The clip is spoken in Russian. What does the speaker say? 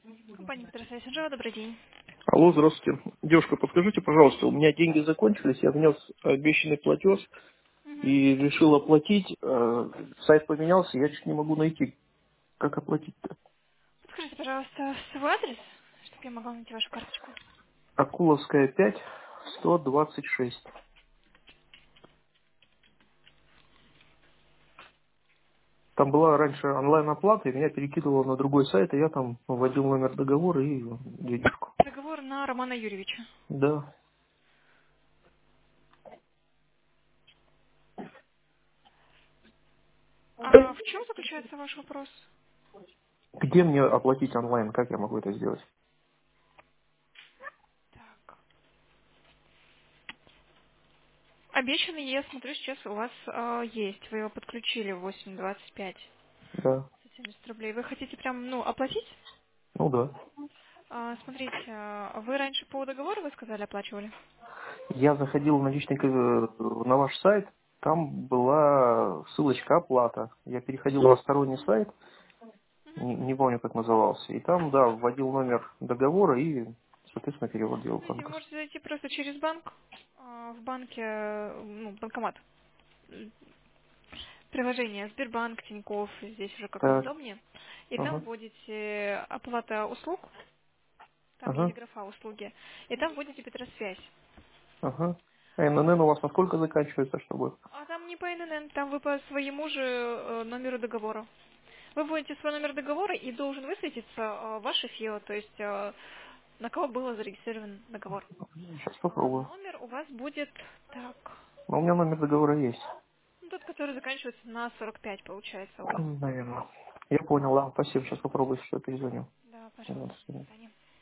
Компания Петросвязь Анжела, добрый день. Алло, здравствуйте. Девушка, подскажите, пожалуйста, у меня деньги закончились, я внес обещанный платеж Мгм. и решил оплатить. Сайт поменялся, я чуть не могу найти, как оплатить-то. Подскажите, пожалуйста, свой адрес, чтобы я могла найти вашу карточку. Акуловская 5, 126. Там была раньше онлайн-оплата, и меня перекидывало на другой сайт, и я там вводил номер договора и денежку. Договор на Романа Юрьевича. Да. А в чем заключается ваш вопрос? Где мне оплатить онлайн? Как я могу это сделать? Так. Обещанный, я смотрю, сейчас у вас есть. Вы его подключили в 8:25 Да. за 70 рублей. Вы хотите прям, ну, оплатить? Ну да. Смотрите, вы раньше по договору, вы сказали, оплачивали? Я заходил на на ваш сайт, там была ссылочка оплата. Я переходил на сторонний сайт, Мгм. не помню, как назывался, и там, да, вводил номер договора и, соответственно, перевод делал Смотрите, вы банковский. можете зайти просто через банк, в банке, ну, банкомат. Приложение Сбербанк, Тинькофф, здесь уже как вам Так, удобнее. И там ага, вводите оплата услуг, там есть ага, графа услуги, и там вводите Петросвязь. ага. ННН у вас насколько заканчивается, чтобы? А там не по ННН, там вы по своему же номеру договора. Вы вводите свой номер договора и должен высветиться ваше ФИО, то есть на кого был зарегистрирован договор. Сейчас попробую. Номер у вас будет так, Но у меня номер договора есть. ну, тот, который заканчивается на 45, получается у вас. Наверное. Я понял, ладно, спасибо, сейчас попробую, что перезвоню. Да, До пожалуйста, до свидания. свидания.